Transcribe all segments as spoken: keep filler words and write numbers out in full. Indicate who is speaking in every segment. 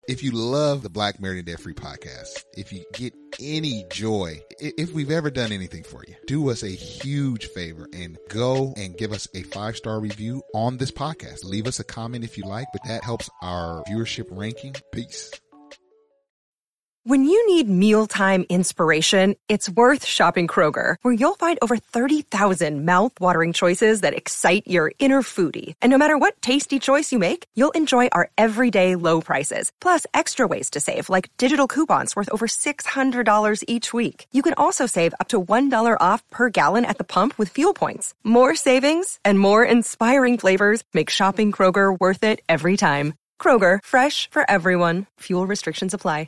Speaker 1: If you love the Black Married and Debt Free podcast, if you get any joy, if we've ever done anything for you, do us a huge favor and go and give us a five-star review on this podcast. Leave us a comment if you like, but that helps our viewership ranking. Peace.
Speaker 2: When you need mealtime inspiration, it's worth shopping Kroger, where you'll find over thirty thousand mouth-watering choices that excite your inner foodie. And no matter what tasty choice you make, you'll enjoy our everyday low prices, plus extra ways to save, like digital coupons worth over six hundred dollars each week. You can also save up to one dollar off per gallon at the pump with fuel points. More savings and more inspiring flavors make shopping Kroger worth it every time. Kroger, fresh for everyone. Fuel restrictions apply.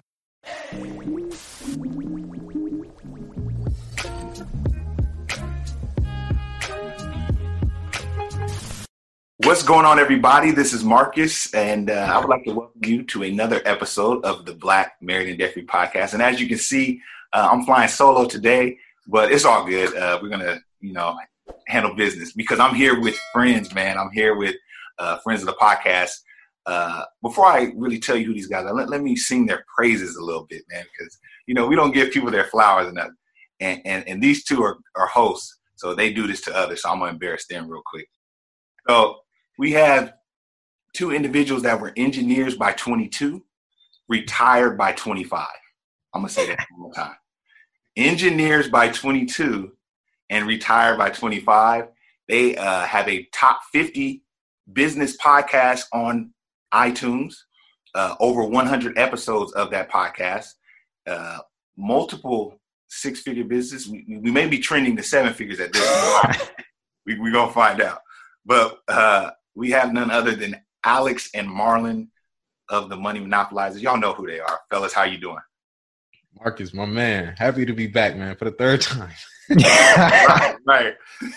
Speaker 3: What's going on, everybody? This is Marcus, and uh, I would like to welcome you to another episode of the Black Married and Debt Free podcast. And as you can see, uh, I'm flying solo today, but it's all good. Uh, we're gonna, you know, handle business because I'm here with friends, man. I'm here with uh, friends of the podcast. Uh, before I really tell you who these guys are, let, let me sing their praises a little bit, man, because, you know, we don't give people their flowers enough. And, and, and these two are, are hosts, so they do this to others, so I'm going to embarrass them real quick. So we have two individuals that were engineers by twenty-two, retired by twenty-five. I'm going to say that one more time. Engineers by twenty-two and retired by twenty-five. They uh, have a top fifty business podcast on iTunes, uh, over one hundred episodes of that podcast, uh, multiple six-figure business. We, we may be trending to seven figures at this point. we, we're going to find out. But uh, we have none other than Alex and Marlon of the Money Monopolizers. Y'all know who they are. Fellas, how you doing?
Speaker 4: Marcus, my man. Happy to be back, man, for the third time.
Speaker 3: right. right.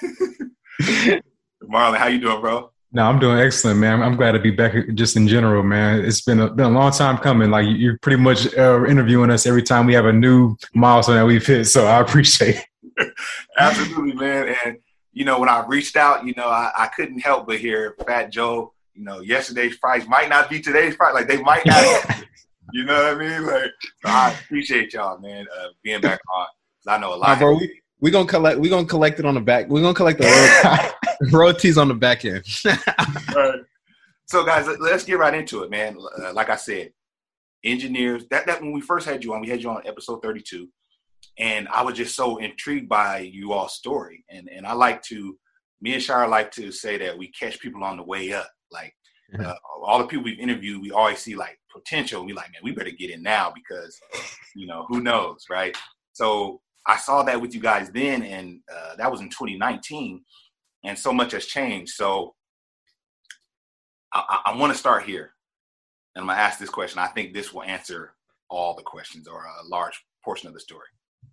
Speaker 3: Marlon, how you doing, bro?
Speaker 5: No, I'm doing excellent, man. I'm glad to be back just in general, man. It's been a, been a long time coming. Like, you're pretty much uh, interviewing us every time we have a new milestone that we've hit. So I appreciate it.
Speaker 3: Absolutely, man. And, you know, when I reached out, you know, I, I couldn't help but hear Fat Joe, you know, yesterday's price might not be today's price. Like, they might not. You know what I mean? Like, so I appreciate y'all, man, uh, being back on. I know a lot.
Speaker 4: Nah, bro, we, we gonna collect. We gonna collect it on the back. We're gonna collect the royalties on the back end.
Speaker 3: Right. So, guys, let's get right into it, man. Uh, like I said, engineers. That that when we first had you on, we had you on episode thirty-two, and I was just so intrigued by you all's story. And and I like to, me and Shire like to say that we catch people on the way up. Like uh, all the people we've interviewed, we always see like potential. We like, man, we better get in now because, you know, who knows, right? So I saw that with you guys then, and uh, that was in twenty nineteen, and so much has changed. So I, I, I want to start here, and I'm going to ask this question. I think this will answer all the questions or a large portion of the story.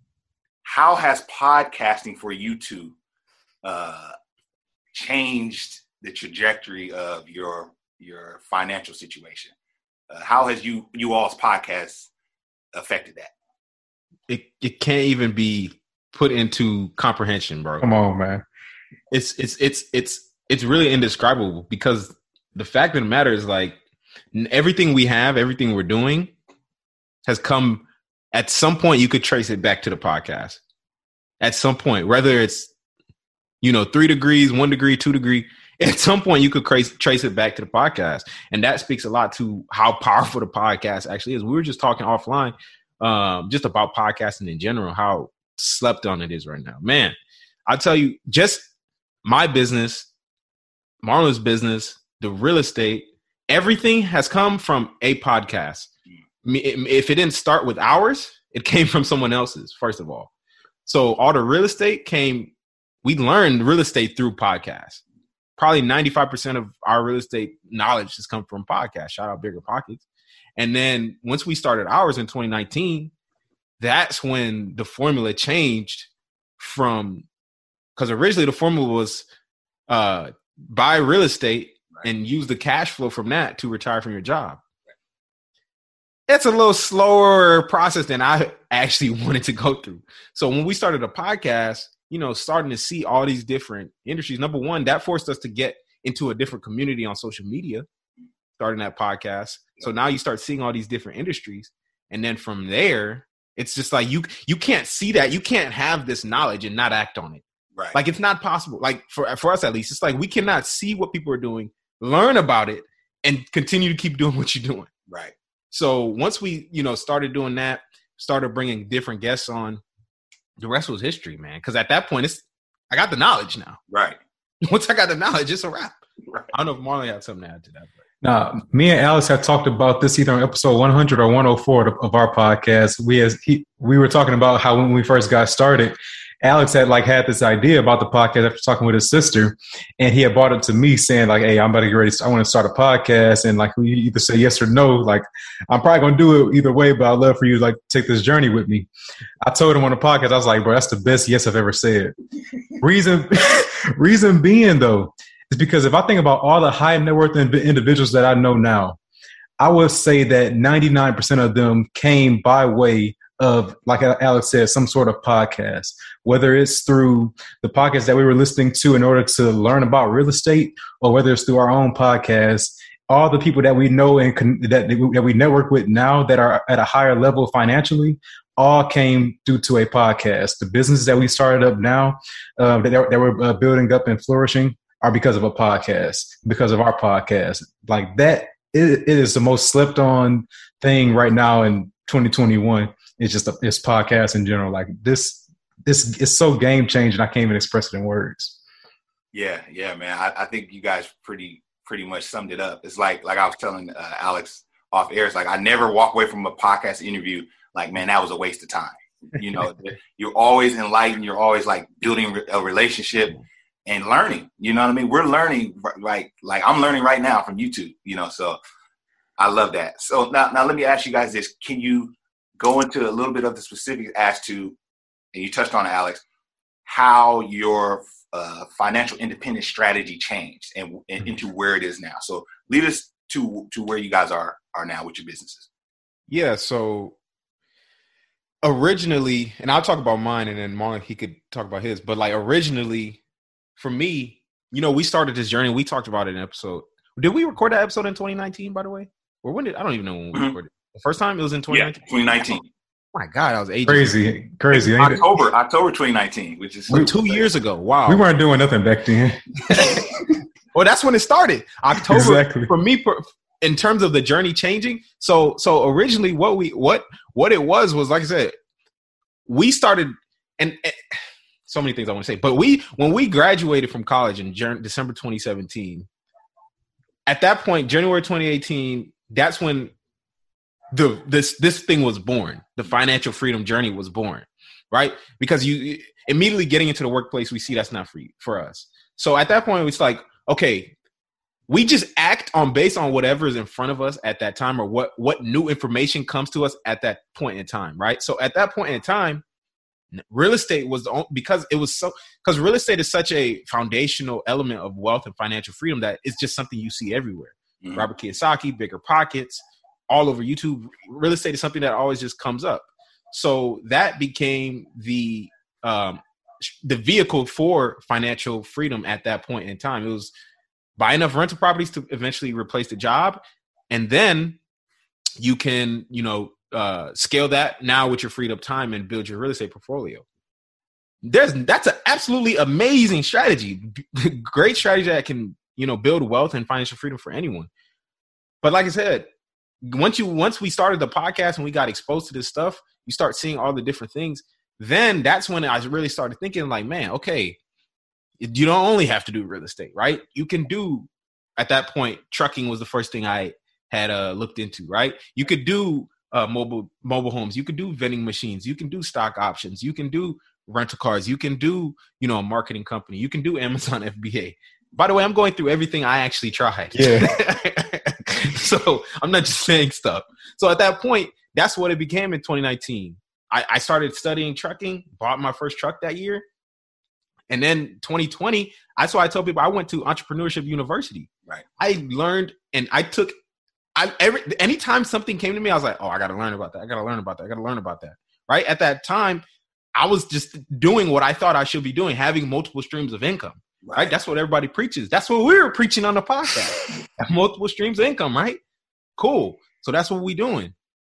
Speaker 3: How has podcasting for you two uh, changed the trajectory of your your financial situation? Uh, how has you you all's podcast affected that?
Speaker 4: It it can't even be put into comprehension, bro.
Speaker 5: Come on, man.
Speaker 4: It's it's it's it's it's really indescribable because the fact of the matter is, like, everything we have, everything we're doing has come at some point. You could trace it back to the podcast at some point, whether it's, you know, three degrees, one degree, two degree. At some point, you could trace, trace it back to the podcast. And that speaks a lot to how powerful the podcast actually is. We were just talking offline um, just about podcasting in general, how slept on it is right now. Man, I'll tell you, just my business, Marlon's business, the real estate, everything has come from a podcast. If it didn't start with ours, it came from someone else's, first of all. So all the real estate came, we learned real estate through podcasts. Probably ninety-five percent of our real estate knowledge has come from podcasts. Shout out Bigger Pockets. And then once we started ours in twenty nineteen, that's when the formula changed from, because originally the formula was uh, buy real estate and use the cash flow from that to retire from your job. It's a little slower process than I actually wanted to go through. So when we started a podcast, you know, starting to see all these different industries, number one, that forced us to get into a different community on social media. starting that podcast. So now you start seeing all these different industries. And then from there, it's just like you you can't see that. You can't have this knowledge and not act on it.
Speaker 3: Right.
Speaker 4: Like it's not possible. Like for, for us at least, it's like we cannot see what people are doing, learn about it, and continue to keep doing what you're doing.
Speaker 3: Right.
Speaker 4: So once we, you know, started doing that, started bringing different guests on, the rest was history, man. Because at that point, it's I got the knowledge now.
Speaker 3: Right.
Speaker 4: Once I got the knowledge, it's a wrap.
Speaker 3: Right.
Speaker 4: I don't know if Marlon had something to add to that. But.
Speaker 5: Now, me and Alex had talked about this either on episode one hundred or one oh four of, of our podcast. We as he, we were talking about how when we first got started, Alex had like had this idea about the podcast after talking with his sister, and he had brought it to me saying like, "Hey, I'm about to get ready. I want to start a podcast," and like we either say yes or no. Like I'm probably gonna do it either way, but I'd love for you to like take this journey with me. I told him on the podcast, I was like, "Bro, that's the best yes I've ever said." Reason, reason being though. Is because if I think about all the high net worth individuals that I know now, I would say that ninety-nine percent of them came by way of, like Alex said, some sort of podcast, whether it's through the podcast that we were listening to in order to learn about real estate, or whether it's through our own podcast. All the people that we know and con- that, that we network with now that are at a higher level financially, all came due to a podcast. The businesses that we started up now, uh, that, that we're uh, building up and flourishing, are because of a podcast, because of our podcast. Like that, it, it is the most slept on thing right now in twenty twenty-one. It's just, a, it's podcasts in general. Like this, this is so game changing. I can't even express it in words.
Speaker 3: Yeah. Yeah, man. I, I think you guys pretty, pretty much summed it up. It's like, like I was telling uh, Alex off air, it's like, I never walk away from a podcast interview like, man, that was a waste of time. You know, you're always enlightened. You're always like building a relationship and learning, you know what I mean? We're learning, like, like I'm learning right now from YouTube, you know, so I love that. So now, now let me ask you guys this. Can you go into a little bit of the specifics as to, and you touched on it, Alex, how your uh, financial independence strategy changed and, and into where it is now? So lead us to, to where you guys are, are now with your businesses.
Speaker 4: Yeah. So originally, and I'll talk about mine and then Marlon, he could talk about his, but like originally, for me, you know, we started this journey. We talked about it in an episode. Did we record that episode in twenty nineteen, by the way? Or when did, I don't even know when we mm-hmm. recorded it. The first time it was in twenty nineteen?
Speaker 3: Yeah, twenty nineteen.
Speaker 4: Oh my God, I was ages
Speaker 5: Crazy,
Speaker 4: ago.
Speaker 5: crazy.
Speaker 3: Ain't October, it? October twenty nineteen, which is
Speaker 4: we, two crazy. years ago. Wow.
Speaker 5: We weren't doing nothing back then.
Speaker 4: Well, that's when it started. October,
Speaker 5: exactly.
Speaker 4: For me, in terms of the journey changing. So, so originally what we, what, what it was, was like I said, we started, and, and so many things I want to say, but we, when we graduated from college in December twenty seventeen, at that point, January twenty eighteen, that's when the this this thing was born. The financial freedom journey was born, right? Because you immediately getting into the workplace, we see that's not free for us. So at that point, it's like, okay, we just act on based on whatever is in front of us at that time, or what what new information comes to us at that point in time, right? So at that point in time, real estate was the only, because it was so because real estate is such a foundational element of wealth and financial freedom that it's just something you see everywhere. Mm-hmm. Robert Kiyosaki, Bigger Pockets, all over YouTube. Real estate is something that always just comes up. So that became the um, the vehicle for financial freedom at that point in time. It was buy enough rental properties to eventually replace the job, and then you can, you know, uh, scale that now with your freed up time and build your real estate portfolio. There's that's an absolutely amazing strategy, great strategy that can, you know, build wealth and financial freedom for anyone. But like I said, once you once we started the podcast and we got exposed to this stuff, you start seeing all the different things. Then that's when I really started thinking, like, man, okay, you don't only have to do real estate, right? You can do, at that point, trucking was the first thing I had uh, looked into, right? You could do uh, mobile mobile homes. You could do vending machines. You can do stock options. You can do rental cars. You can do, you know, a marketing company. You can do Amazon F B A. By the way, I'm going through everything I actually tried.
Speaker 5: Yeah.
Speaker 4: So I'm not just saying stuff. So at that point, that's what it became in twenty nineteen. I, I started studying trucking, bought my first truck that year. And then twenty twenty, that's why I tell people I went to Entrepreneurship University.
Speaker 3: Right.
Speaker 4: I learned and I took, I every anytime something came to me, I was like, oh, I got to learn about that. I got to learn about that. I got to learn about that. Right. At that time, I was just doing what I thought I should be doing, having multiple streams of income. right? right? That's what everybody preaches. That's what we were preaching on the podcast. Multiple streams of income, right? Cool. So that's what we're doing.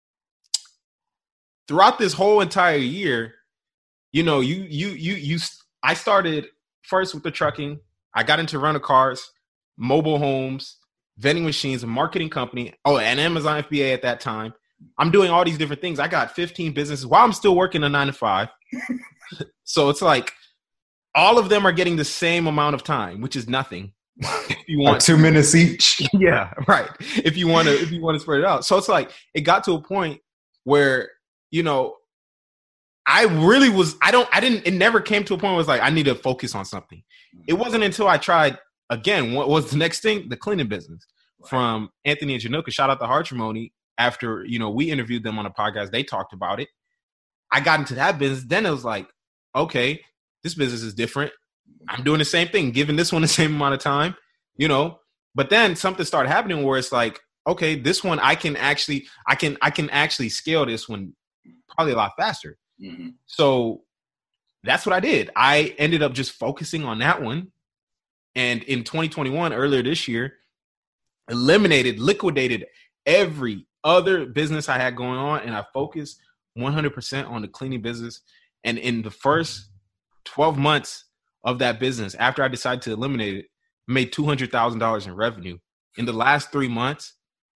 Speaker 4: Throughout this whole entire year, you know, you, you, you, you, I started first with the trucking. I got into rental cars, mobile homes, vending machines, a marketing company. Oh, and Amazon F B A at that time. I'm doing all these different things. I got fifteen businesses while I'm still working a nine to five. So it's like all of them are getting the same amount of time, which is nothing. If you want
Speaker 5: like two minutes each.
Speaker 4: Yeah, right. If you want to, if you want to spread it out. So it's like, it got to a point where, you know, I really was, I don't, I didn't, it never came to a point where it was like, I need to focus on something. It wasn't until I tried, again, what was the next thing? The cleaning business from Anthony and Januka. Shout out to Hartrimony. After, you know, we interviewed them on a podcast, they talked about it. I got into that business. Then it was like, okay, this business is different. I'm doing the same thing, giving this one the same amount of time, you know. But then something started happening where it's like, okay, this one I can actually, I can, I can actually scale this one probably a lot faster. Mm-hmm. So that's what I did. I ended up just focusing on that one. And in twenty twenty-one, earlier this year, eliminated, liquidated every other business I had going on, and I focused one hundred percent on the cleaning business. And in the first twelve months of that business, after I decided to eliminate it, I made two hundred thousand dollars in revenue. In the last three months,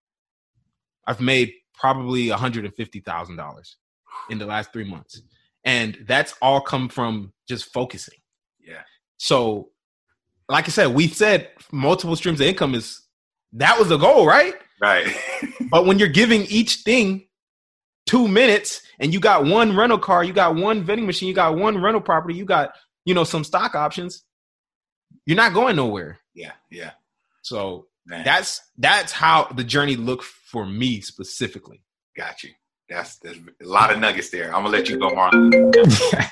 Speaker 4: I've made probably one hundred fifty thousand dollars in the last three months. And that's all come from just focusing.
Speaker 3: Yeah.
Speaker 4: So, like I said, we said multiple streams of income is, that was the goal, right?
Speaker 3: Right.
Speaker 4: But when you're giving each thing two minutes and you got one rental car, you got one vending machine, you got one rental property, you got, you know, some stock options, you're not going nowhere.
Speaker 3: Yeah. Yeah.
Speaker 4: So
Speaker 3: Man. that's,
Speaker 4: that's how the journey looked for me specifically.
Speaker 3: Got you. That's, there's a lot of nuggets there. I'm gonna let you go, Marlon.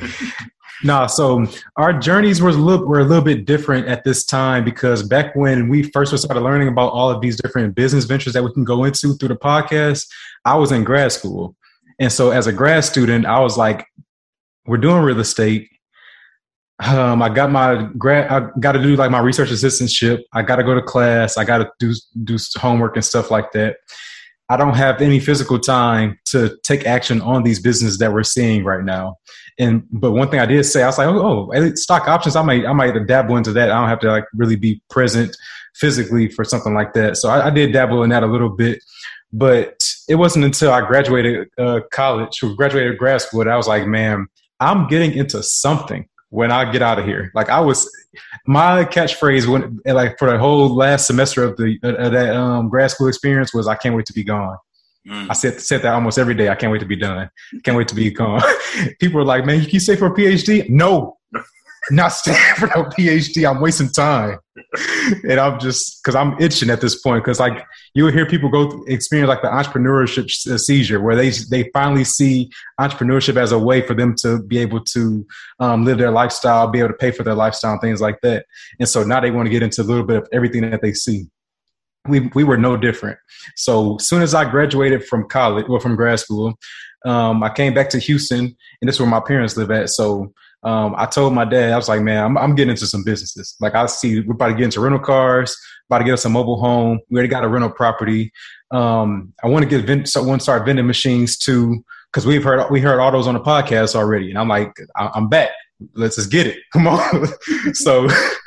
Speaker 5: No, so our journeys were a little were a little bit different at this time, because back when we first started learning about all of these different business ventures that we can go into through the podcast, I was in grad school. And so as a grad student, I was like, we're doing real estate. Um, I got my grad, I got to do like my research assistantship. I got to go to class. I got to do, do homework and stuff like that. I don't have any physical time to take action on these businesses that we're seeing right now. And, but one thing I did say, I was like, oh, oh stock options, I might, I might dabble into that. I don't have to like really be present physically for something like that. So I, I did dabble in that a little bit, but it wasn't until I graduated uh, college or graduated grad school that I was like, man, I'm getting into something when I get out of here. Like I was, my catchphrase when like for the whole last semester of the uh, that um, grad school experience was, I can't wait to be gone. Mm. I said said that almost every day. I can't wait to be done. Can't wait to be gone. People are like, man, you can stay for a PhD? No, not staying for no PhD. I'm wasting time. And I'm just, because I'm itching at this point. Because like you would hear people go through, experience like the entrepreneurship seizure, where they they finally see entrepreneurship as a way for them to be able to um, live their lifestyle, be able to pay for their lifestyle, and things like that. And so now they want to get into a little bit of everything that they see. We we were no different. So as soon as I graduated from college or from grad school, um, I came back to Houston, and this is where my parents live at. So um, I told my dad, I was like, man, I'm, I'm getting into some businesses. Like I see we're about to get into rental cars, about to get us a mobile home. We already got a rental property. Um, I want to get vend- so want to start vending machines too, because we've heard we heard all those on the podcast already. And I'm like, I- I'm back. Let's just get it. Come on. So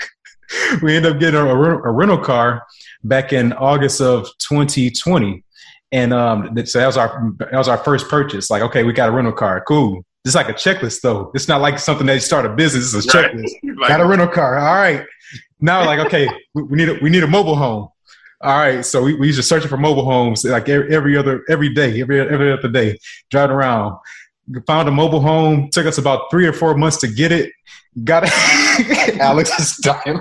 Speaker 5: we ended up getting a, a rental car back in August of twenty twenty. And um, so that was our that was our first purchase. Like, okay, we got a rental car. Cool. It's like a checklist, though. It's not like something that you start a business. It's a
Speaker 3: right.
Speaker 5: checklist.
Speaker 3: Like,
Speaker 5: got a rental car. All right. Now, like, okay, we, we need a, we need a mobile home. All right. So we, we used to search for mobile homes like every, every other every day, every every other day, driving around. Found a mobile home. Took us about three or four months to get it. Got it. Alex is dying.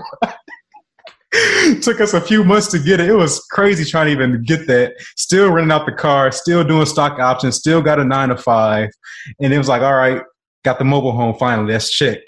Speaker 5: Took us a few months to get it. It was crazy trying to even get that. Still renting out the car, still doing stock options, still got a nine to five. And it was like, all right, got the mobile home finally. That's checked.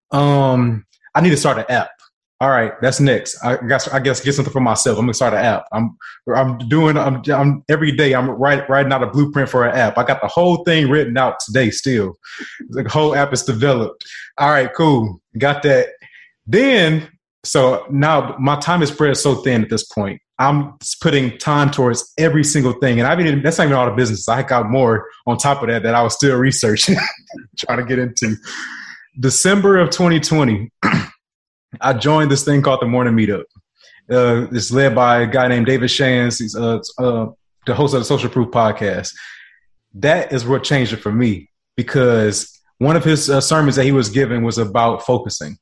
Speaker 5: Um, I need to start an app. All right, that's next. I guess I guess get something for myself. I'm gonna start an app. I'm I'm doing I'm, I'm every day I'm write, writing out a blueprint for an app. I got the whole thing written out today still. The whole app is developed. All right, cool. Got that. Then, so now my time is spread so thin at this point. I'm putting time towards every single thing. And I mean, that's not even all the business. I got more on top of that that I was still researching, trying to get into. December of twenty twenty, I joined this thing called the Morning Meetup. Uh, it's led by a guy named David Shands. He's uh, uh, the host of the Social Proof podcast. That is what changed it for me, because one of his uh, sermons that he was giving was about focusing.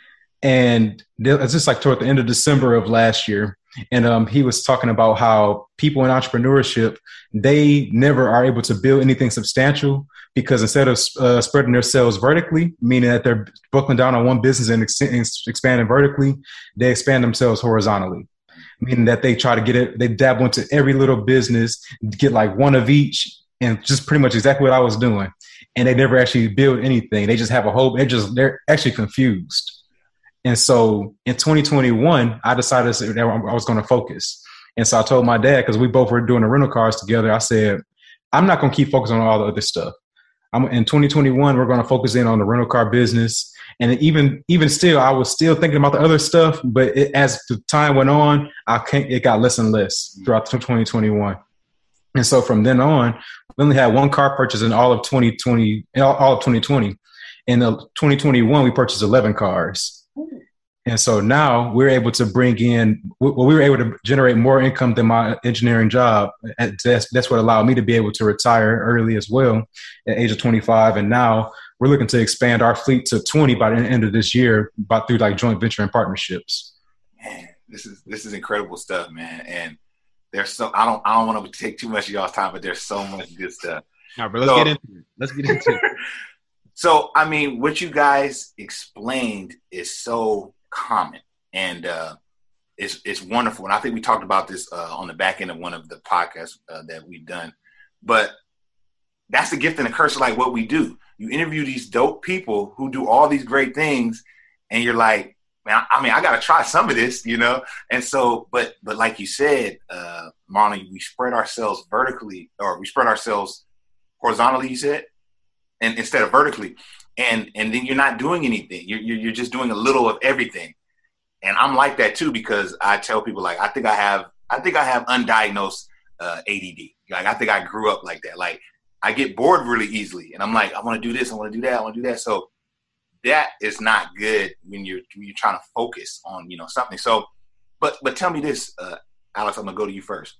Speaker 5: And it's just like toward the end of December of last year. And um, he was talking about how people in entrepreneurship, they never are able to build anything substantial, because instead of uh, spreading their sales vertically, meaning that they're buckling down on one business and ex- expanding vertically, they expand themselves horizontally, meaning that they try to get it, they dabble into every little business, get like one of each, and just pretty much exactly what I was doing. And they never actually build anything. They just have a hope. They're just, they're actually confused. And so in twenty twenty-one, I decided that I was going to focus. And so I told my dad, because we both were doing the rental cars together, I said, I'm not going to keep focusing on all the other stuff. I'm, in twenty twenty-one, we're going to focus in on the rental car business. And even even still, I was still thinking about the other stuff. But it, as the time went on, I can't, it got less and less throughout twenty twenty-one. And so from then on, we only had one car purchase in all of twenty twenty, all of twenty twenty. In the twenty twenty-one, we purchased eleven cars. And so now we're able to bring in, well, we were able to generate more income than my engineering job. And that's, that's what allowed me to be able to retire early as well at the age of twenty-five. And now we're looking to expand our fleet to twenty by the end of this year, by through like joint venture and partnerships.
Speaker 3: Man, this is, this is incredible stuff, man. And there's so, I don't, I don't want to take too much of y'all's time, but there's so much good stuff.
Speaker 4: All right, but let's
Speaker 3: so,
Speaker 4: get into it. Let's get into it.
Speaker 3: So, I mean, what you guys explained is so common, and uh, it's it's wonderful. And I think we talked about this uh, on the back end of one of the podcasts uh, that we've done. But that's the gift and the curse of like what we do. You interview these dope people who do all these great things, and you're like, man, I mean, I got to try some of this, you know? And so, but but like you said, uh, Marlon, we spread ourselves vertically, or we spread ourselves horizontally, you said? And instead of vertically, and and then you're not doing anything. You're, you're you're just doing a little of everything. And I'm like that too, because I tell people, like, I think I have I think I have undiagnosed uh, A D D. Like, I think I grew up like that. Like, I get bored really easily, and I'm like, I want to do this, I want to do that, I want to do that. So that is not good when you're when you're trying to focus on, you know, something. So, but but tell me this, uh, Alex. I'm gonna go to you first.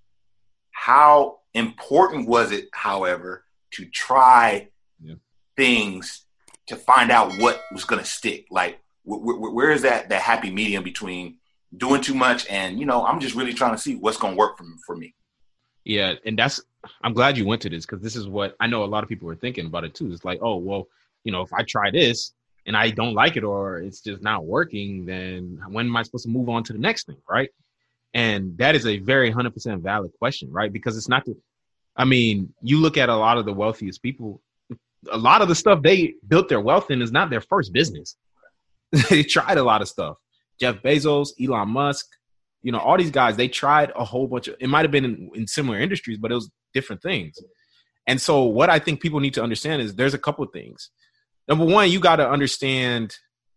Speaker 3: How important was it, however, to try yeah. things to find out what was going to stick? Like, wh- wh- where is that, that happy medium between doing too much and, you know, I'm just really trying to see what's going to work for, for me?
Speaker 4: Yeah. And that's, I'm glad you went to this, because this is what I know a lot of people are thinking about it too. It's like, oh, well, you know, if I try this and I don't like it, or it's just not working, then when am I supposed to move on to the next thing? Right. And that is a very one hundred percent valid question, right? Because it's not the, I mean, you look at a lot of the wealthiest people, a lot of the stuff they built their wealth in is not their first business. They tried a lot of stuff. Jeff Bezos, Elon Musk, you know, all these guys, they tried a whole bunch of, it might've been in, in similar industries, but it was different things. And so what I think people need to understand is there's a couple of things. Number one, you got to understand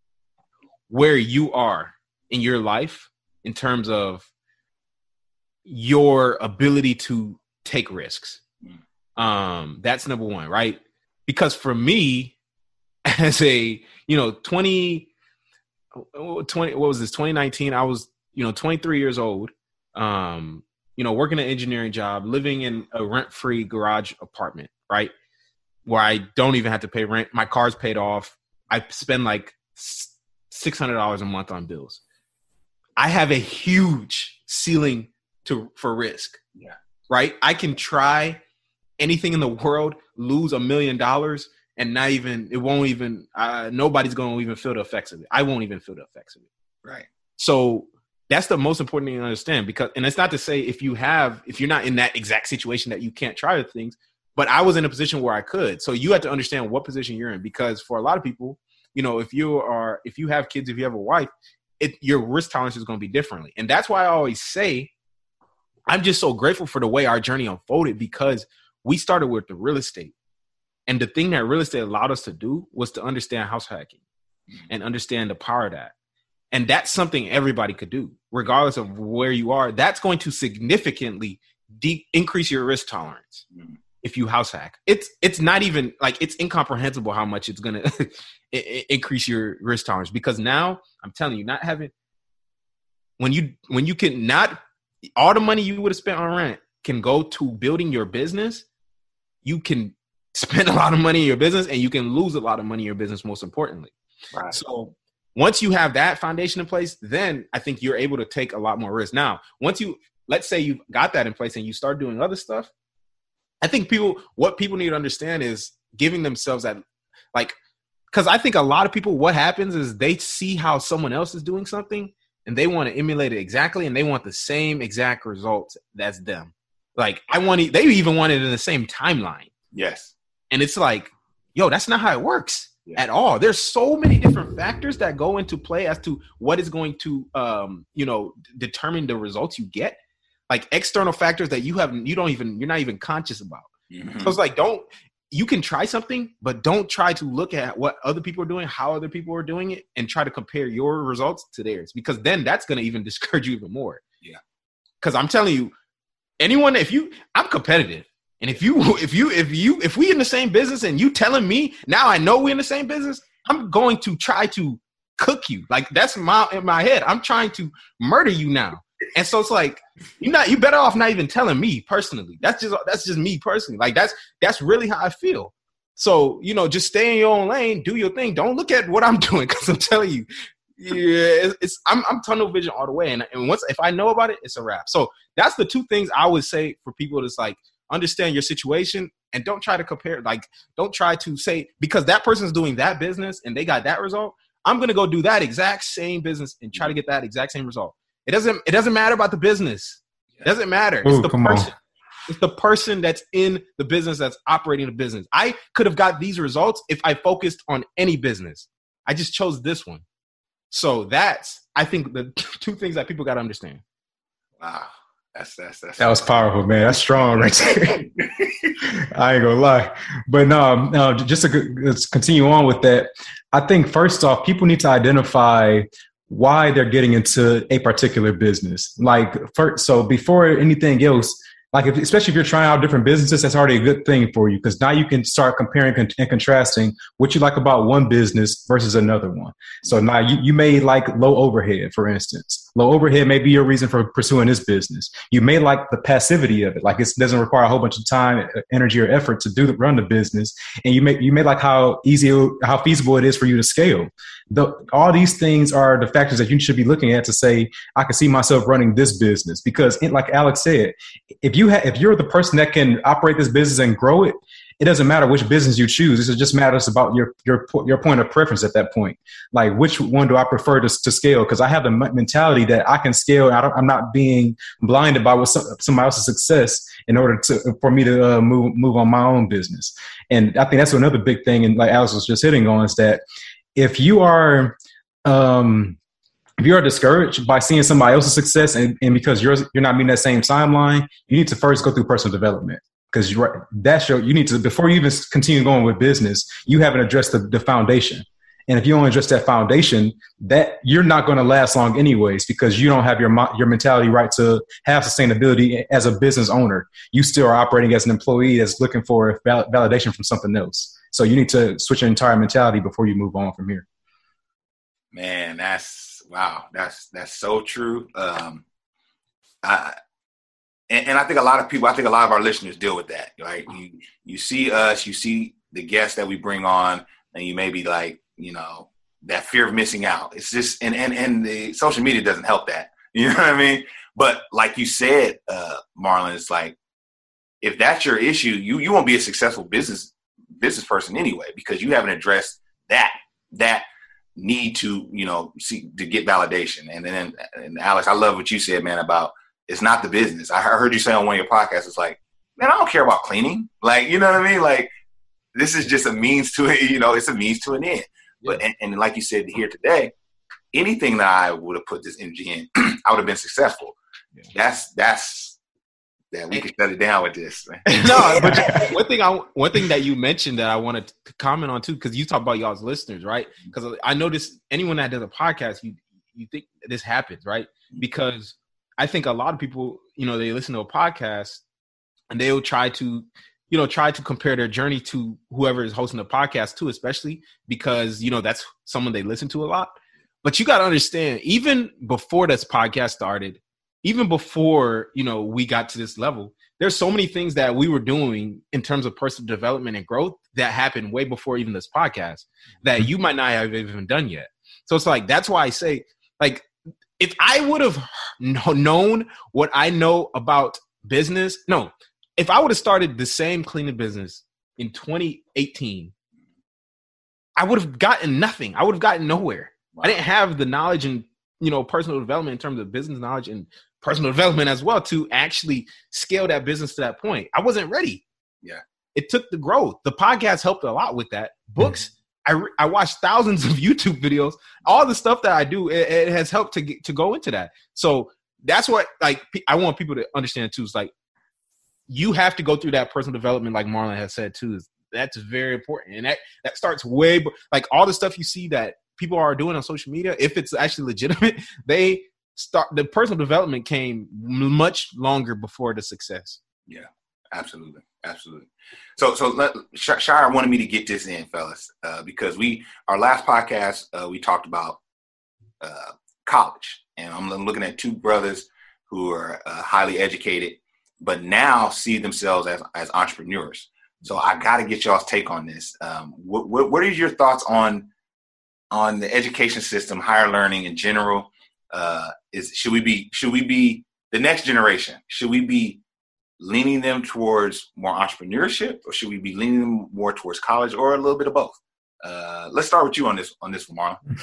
Speaker 4: where you are in your life in terms of your ability to take risks. Um, that's number one, right? Because for me, as a, you know, twenty, twenty, what was this, twenty nineteen, I was, you know, twenty-three years old, um, you know, working an engineering job, living in a rent-free garage apartment, right? Where I don't even have to pay rent. My car's paid off. I spend like six hundred dollars a month on bills. I have a huge ceiling to for risk,
Speaker 3: yeah.
Speaker 4: right? I can try anything in the world, lose a million dollars, and not even, it won't even, uh, nobody's going to even feel the effects of it. I won't even feel the effects of it.
Speaker 3: Right.
Speaker 4: So that's the most important thing to understand, because, and it's not to say if you have, if you're not in that exact situation that you can't try the things, but I was in a position where I could. So you have to understand what position you're in, because for a lot of people, you know, if you are, if you have kids, if you have a wife, it, your risk tolerance is going to be differently. And that's why I always say, I'm just so grateful for the way our journey unfolded, because we started with the real estate. And the thing that real estate allowed us to do was to understand house hacking and understand the power of that. And that's something everybody could do, regardless of where you are. That's going to significantly de- increase your risk tolerance mm. if you house hack. It's it's not even like it's incomprehensible how much it's going to increase your risk tolerance, because now I'm telling you, not having when you when you can not all the money you would have spent on rent can go to building your business. You can spend a lot of money in your business and you can lose a lot of money in your business, most importantly. Right. So once you have that foundation in place, then I think you're able to take a lot more risk. Now, once you, let's say you've got that in place and you start doing other stuff, I think people, what people need to understand is giving themselves that, like, because I think a lot of people, what happens is they see how someone else is doing something and they want to emulate it exactly, and they want the same exact results as them. Like, I want to, they even want it in the same timeline.
Speaker 3: Yes.
Speaker 4: And it's like, yo, that's not how it works. Yeah. At all. There's so many different factors that go into play as to what is going to, um, you know, determine the results you get. Like external factors that you have, you don't even, you're not even conscious about. Mm-hmm. So it's like, don't, you can try something, but don't try to look at what other people are doing, how other people are doing it, and try to compare your results to theirs, because then that's going to even discourage you even more.
Speaker 3: Yeah.
Speaker 4: Because I'm telling you, anyone, if you, I'm competitive. And if you, if you, if you, if we in the same business and you telling me now I know we're in the same business, I'm going to try to cook you. Like that's my, in my head. I'm trying to murder you now. And so it's like, you're not, you better off not even telling me personally. That's just, that's just me personally. Like that's, that's really how I feel. So, you know, just stay in your own lane, do your thing. Don't look at what I'm doing. Cause I'm telling you, yeah, it's, it's I'm, I'm tunnel vision all the way. And, and once, if I know about it, it's a wrap. So that's the two things I would say for people that's like, understand your situation and don't try to compare. Like, don't try to say, because that person's doing that business and they got that result, I'm going to go do that exact same business and try to get that exact same result. It doesn't, it doesn't matter about the business. It doesn't matter. Ooh, it's the person. On. It's the person that's in the business that's operating the business. I could have got these results if I focused on any business. I just chose this one. So that's, I think, the two things that people got to understand.
Speaker 3: Wow. That's, that's, that's,
Speaker 5: that was powerful, man. That's strong right there. I ain't gonna lie. But no, no, just to let's continue on with that. I think first off, people need to identify why they're getting into a particular business. Like, first, so before anything else, like if, especially if you're trying out different businesses, that's already a good thing for you, because now you can start comparing and contrasting what you like about one business versus another one. So now you, you may like low overhead, for instance. Low overhead may be your reason for pursuing this business. You may like the passivity of it, like it doesn't require a whole bunch of time, energy, or effort to do the, run the business. And you may you may like how easy, how feasible it is for you to scale. The, all these things are the factors that you should be looking at to say, I can see myself running this business. Because it, like Alex said, if you ha- if you're the person that can operate this business and grow it, it doesn't matter which business you choose. It just matters about your your your point of preference at that point. Like, which one do I prefer to, to scale? Because I have the mentality that I can scale. I don't, I'm not being blinded by what some, somebody else's success in order to for me to uh, move move on my own business. And I think that's another big thing. And like Alex was just hitting on, is that if you are um, if you are discouraged by seeing somebody else's success, and, and because you're you're not meeting that same timeline, you need to first go through personal development. Because you're that's your you need to, before you even continue going with business, you haven't addressed the, the foundation. And if you don't address that foundation, that you're not going to last long anyways, because you don't have your your mentality right to have sustainability as a business owner. You still are operating as an employee that's looking for val- validation from something else. So you need to switch your entire mentality before you move on from here.
Speaker 3: Man, that's wow. That's that's so true. Um, I. And, and I think a lot of people, I think a lot of our listeners deal with that, right? You you see us, you see the guests that we bring on, and you may be like, you know, that fear of missing out. It's just, and and and the social media doesn't help that. You know what I mean? But like you said, uh, Marlon, it's like, if that's your issue, you you won't be a successful business business person anyway, because you haven't addressed that that need to, you know, see to get validation. And then, and Alex, I love what you said, man, about it's not the business. I heard you say on one of your podcasts, it's like, man, I don't care about cleaning. Like, you know what I mean? Like, this is just a means to it. You know, it's a means to an end. Yeah. But and, and like you said here today, anything that I would have put this energy in, I would have been successful. Yeah. That's that's that we can shut it down with this. Man.
Speaker 4: No, but one thing I one thing that you mentioned that I wanted to comment on too, because you talk about y'all's listeners, right? Because I noticed anyone that does a podcast, you you think this happens, right? Because I think a lot of people, you know, they listen to a podcast and they'll try to, you know, try to compare their journey to whoever is hosting the podcast too, especially because, you know, that's someone they listen to a lot. But you got to understand, even before this podcast started, even before, you know, we got to this level, there's so many things that we were doing in terms of personal development and growth that happened way before even this podcast that you might not have even done yet. So it's like, that's why I say, like, if I would have known what I know about business, no, if I would have started the same cleaning business in twenty eighteen, I would have gotten nothing. I would have gotten nowhere. Wow. I didn't have the knowledge and, you know, personal development in terms of business knowledge and personal development as well to actually scale that business to that point. I wasn't ready.
Speaker 3: Yeah.
Speaker 4: It took the growth. The podcast helped a lot with that. Books, mm-hmm. I, I watched thousands of YouTube videos. All the stuff that I do, it, it has helped to get, to go into that. So that's what, like, I want people to understand too. It's like, you have to go through that personal development, like Marlon has said too. That's very important. And that, that starts way, like all the stuff you see that people are doing on social media, if it's actually legitimate, they start, the personal development came much longer before the success.
Speaker 3: Yeah, absolutely. Absolutely. So, so let, Shire wanted me to get this in, fellas, uh, because we, our last podcast, uh, we talked about uh, college, and I'm looking at two brothers who are uh, highly educated, but now see themselves as, as entrepreneurs. So I got to get y'all's take on this. Um, what, what, what are your thoughts on, on the education system, higher learning in general? Uh, is, should we be, should we be the next generation? Should we be leaning them towards more entrepreneurship, or should we be leaning them more towards college, or a little bit of both? Uh, let's start with you on this, on this one, Marlon.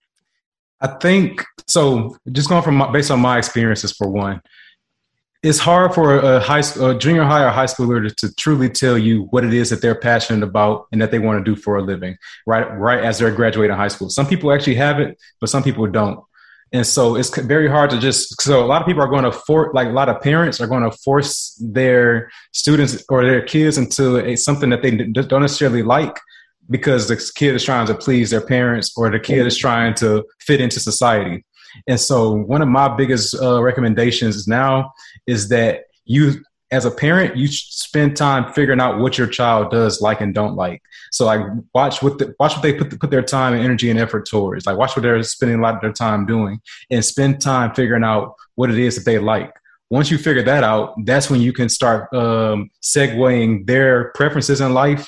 Speaker 5: I think, so just going from my, based on my experiences for one, it's hard for a high a junior high or high schooler to, to truly tell you what it is that they're passionate about and that they want to do for a living, right? Right as they're graduating high school. Some people actually have it, but some people don't. And so it's very hard to just, so a lot of people are going to force, like a lot of parents are going to force their students or their kids into a, something that they don't necessarily like, because the kid is trying to please their parents or the kid is trying to fit into society. And so one of my biggest uh, recommendations now is that you, as a parent, you spend time figuring out what your child does like and don't like. So like watch what the, watch what they put the, put their time and energy and effort towards. Like watch what they're spending a lot of their time doing, and spend time figuring out what it is that they like. Once you figure that out, that's when you can start um, segueing their preferences in life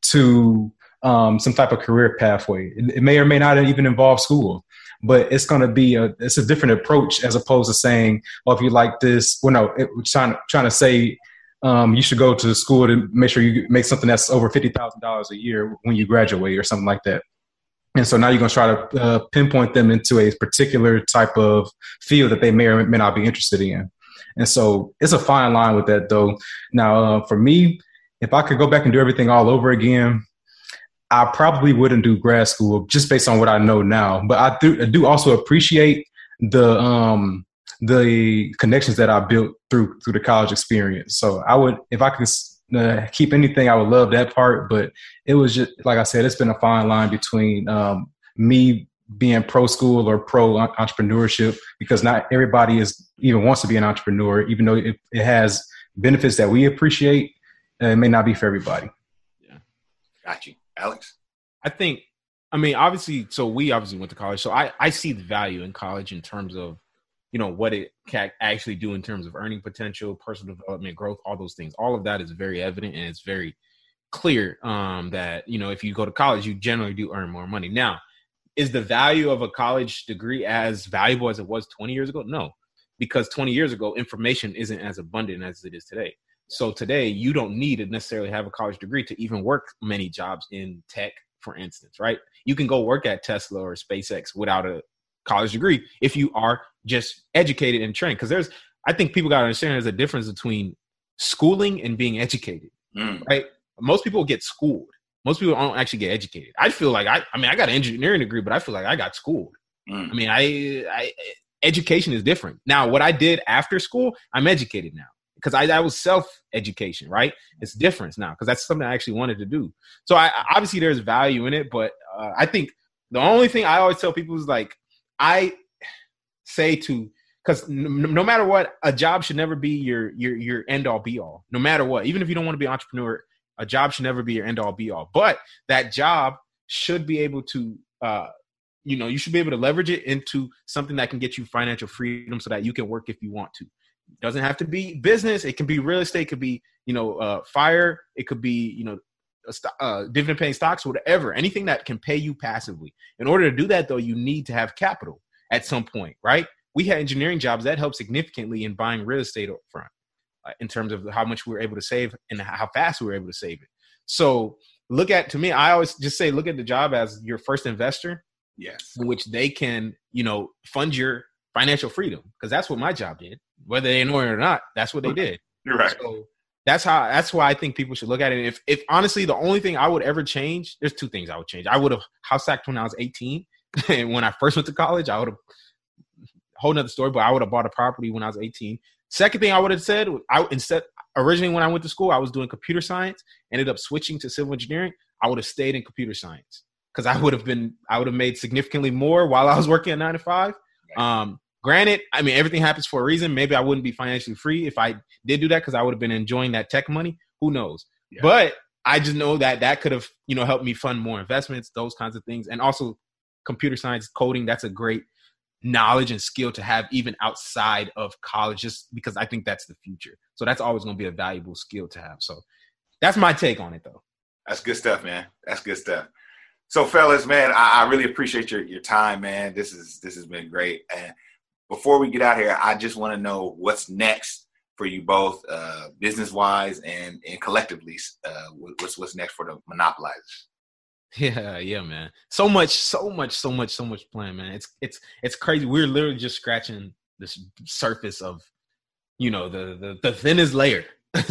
Speaker 5: to um, some type of career pathway. It, it may or may not even involve school, but it's going to be a, it's a different approach as opposed to saying, well, if you like this, well, no, it, trying, trying to say um, you should go to school to make sure you make something that's over fifty thousand dollars a year when you graduate or something like that. And so now you're going to try to uh, pinpoint them into a particular type of field that they may or may not be interested in. And so it's a fine line with that, though. Now, uh, for me, if I could go back and do everything all over again, I probably wouldn't do grad school just based on what I know now. But I do, I do also appreciate the um, the connections that I built through through the college experience. So I would, if I could uh, keep anything, I would love that part. But it was just, like I said, it's been a fine line between um, me being pro school or pro entrepreneurship, because not everybody is even wants to be an entrepreneur, even though it, it has benefits that we appreciate. Uh, it may not be for everybody.
Speaker 4: Yeah,
Speaker 3: got you. Alex?
Speaker 4: I think, I mean, obviously, so we obviously went to college. So I, I see the value in college in terms of, you know, what it can actually do in terms of earning potential, personal development, growth, all those things. All of that is very evident, and it's very clear um, that, you know, if you go to college, you generally do earn more money. Now, is the value of a college degree as valuable as it was twenty years ago? No, because twenty years ago, information isn't as abundant as it is today. So today, you don't need to necessarily have a college degree to even work many jobs in tech, for instance, right? You can go work at Tesla or SpaceX without a college degree if you are just educated and trained. Because there's, I think people got to understand there's a difference between schooling and being educated, mm. right? Most people get schooled. Most people don't actually get educated. I feel like, I, I mean, I got an engineering degree, but I feel like I got schooled. Mm. I mean, I, I, education is different. Now, what I did after school, I'm educated now. Because I, I was self-education, right? It's different now because that's something I actually wanted to do. So I, obviously there's value in it, but uh, I think the only thing I always tell people is like, I say to, because no, no matter what, a job should never be your your your end all be all. No matter what, even if you don't want to be an entrepreneur, a job should never be your end all be all. But that job should be able to, uh, you know, you should be able to leverage it into something that can get you financial freedom so that you can work if you want to. It doesn't have to be business. It can be real estate. It could be, you know, uh, fire. It could be, you know, uh, dividend paying stocks, whatever, anything that can pay you passively. In order to do that, though, you need to have capital at some point, right? We had engineering jobs that helped significantly in buying real estate up front uh, in terms of how much we were able to save and how fast we were able to save it. So look at, to me, I always just say, look at the job as your first investor.
Speaker 3: Yes.
Speaker 4: In which they can, you know, fund your financial freedom. Because that's what my job did. Whether they know it or not, that's what they did.
Speaker 3: You're right.
Speaker 4: So that's how, that's why I think people should look at it. If, if honestly, the only thing I would ever change, there's two things I would change. I would have house hacked when I was eighteen. And when I first went to college, I would have, whole nother story, but I would have bought a property when I was eighteen. Second thing I would have said, I instead, originally when I went to school, I was doing computer science, ended up switching to civil engineering. I would have stayed in computer science because I would have been, I would have made significantly more while I was working at nine to five. Um, granted, I mean, everything happens for a reason. Maybe I wouldn't be financially free if I did do that because I would have been enjoying that tech money. Who knows? Yeah. But I just know that that could have, you know, helped me fund more investments, those kinds of things. And also computer science, coding, that's a great knowledge and skill to have even outside of college, just because I think that's the future. So that's always going to be a valuable skill to have. So that's my take on it, though.
Speaker 3: That's good stuff, man. That's good stuff. So, fellas, man, I, I really appreciate your, your time, man. This is this has been great. And before we get out here, I just want to know what's next for you both, uh, business-wise and, and collectively. Uh, what's what's next for the Monopolizers?
Speaker 4: Yeah, yeah, man. So much, so much, so much, so much plan, man. It's it's it's crazy. We're literally just scratching the surface of, you know, the the, the thinnest layer.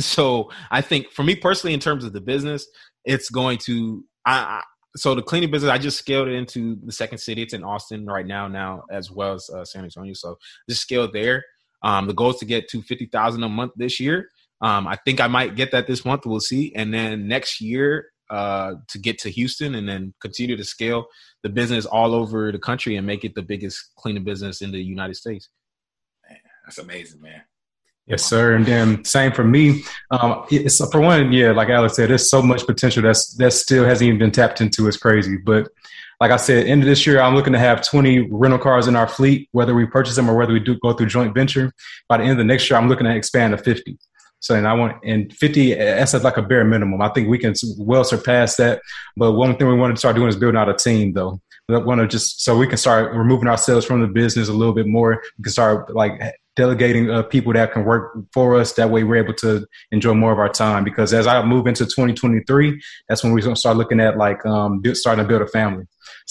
Speaker 4: So I think for me personally, in terms of the business, it's going to I, I so the cleaning business, I just scaled it into the second city. It's in Austin right now, now as well as uh, San Antonio. So just scaled there. Um, the goal is to get to fifty thousand a month this year. Um, I think I might get that this month. We'll see. And then next year, uh, to get to Houston and then continue to scale the business all over the country and make it the biggest cleaning business in the United States.
Speaker 3: Man, that's amazing, man.
Speaker 5: Yes, sir. And then same for me. Um, it's, for one, yeah, like Alex said, there's so much potential that's that still hasn't even been tapped into. It's crazy. But like I said, end of this year, I'm looking to have twenty rental cars in our fleet, whether we purchase them or whether we do go through joint venture. By the end of the next year, I'm looking to expand to fifty. So, and I want, and fifty, that's like a bare minimum. I think we can well surpass that. But one thing we want to start doing is building out a team, though. We want to just, so we can start removing ourselves from the business a little bit more. We can start like delegating uh, people that can work for us. That way we're able to enjoy more of our time. Because as I move into twenty twenty-three, that's when we're going to start looking at like um, starting to build a family.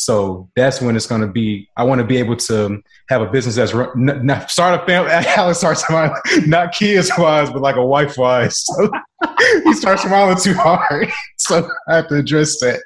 Speaker 5: So that's when it's going to be, I want to be able to have a business that's run, not start a family. Alex starts smiling, not kids wise, but like a wife wise. So he starts smiling too hard. So I have to address that.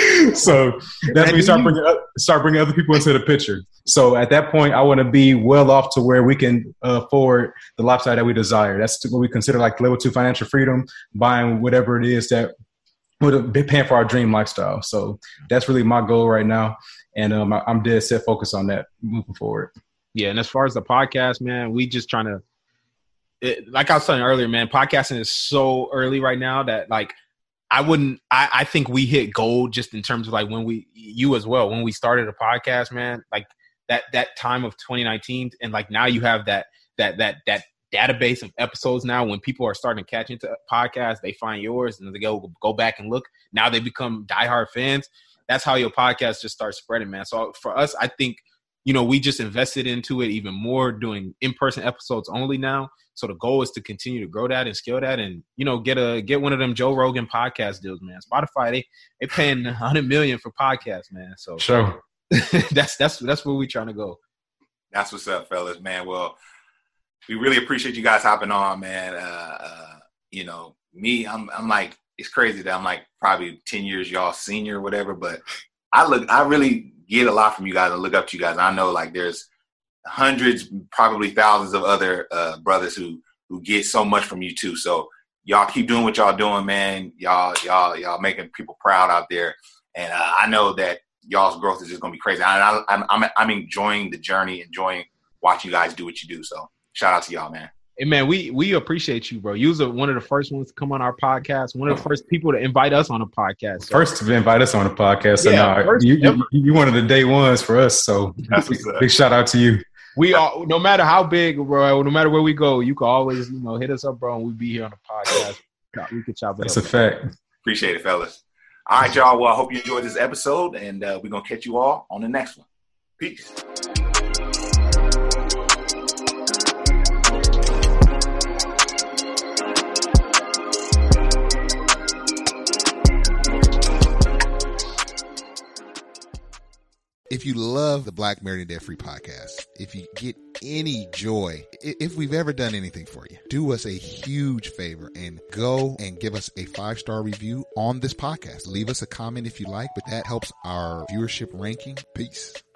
Speaker 5: So that's when we start bringing, start bringing other people into the picture. So at that point, I want to be well off to where we can afford the lifestyle that we desire. That's what we consider like level two financial freedom, buying whatever it is that would have been paying for our dream lifestyle. So that's really my goal right now. And um, I'm dead set focused on that moving forward.
Speaker 4: Yeah. And as far as the podcast, man, we just trying to, it, like I was saying earlier, man, podcasting is so early right now that like, I wouldn't, I, I think we hit gold just in terms of like when we, you as well, when we started a podcast, man, like that, that time of twenty nineteen. And like now you have that, that, that, that database of episodes now. When people are starting to catch into podcasts, they find yours and they go, go back and look. Now they become diehard fans. That's how your podcast just starts spreading, man. So for us, I think, you know, we just invested into it even more, doing in-person episodes only now. So the goal is to continue to grow that and scale that, and you know, get a get one of them Joe Rogan podcast deals, man. Spotify, they they paying a hundred million for podcasts, man. So
Speaker 5: sure,
Speaker 4: that's that's that's where we trying to go.
Speaker 3: That's what's up, fellas, man. Well, we really appreciate you guys hopping on, man. Uh, uh, you know, me, I'm I'm like, it's crazy that I'm like probably ten years y'all senior or whatever, but I look, I really get a lot from you guys and look up to you guys. I know like there's hundreds, probably thousands of other uh, brothers who who get so much from you too. So y'all keep doing what y'all doing, man. Y'all y'all y'all making people proud out there, and uh, I know that y'all's growth is just gonna be crazy. I, I, I'm I'm I'm enjoying the journey, enjoying watch you guys do what you do. So shout out to y'all, man.
Speaker 4: Hey man, we we appreciate you, bro. You was one of the first ones to come on our podcast. One of the first people to invite us on a podcast. So.
Speaker 5: First to invite us on a podcast. So
Speaker 4: Yeah,
Speaker 5: no,
Speaker 4: first
Speaker 5: you, you
Speaker 4: ever.
Speaker 5: you one of the day ones for us. So
Speaker 3: That's
Speaker 5: big,
Speaker 3: what's up.
Speaker 5: big shout out to you.
Speaker 4: We are, no matter how big, bro, no matter where we go, you can always, you know, hit us up, bro, and we'll be here on the podcast. We could chop it
Speaker 5: That's a
Speaker 4: up.
Speaker 5: fact.
Speaker 3: Appreciate it, fellas. All right, y'all. Well, I hope you enjoyed this episode, and uh, we're going to catch you all on the next one. Peace.
Speaker 1: If you love the Black Married and Debt Free podcast, if you get any joy, i- if we've ever done anything for you, do us a huge favor and go and give us a five-star review on this podcast. Leave us a comment if you like, but that helps our viewership ranking. Peace.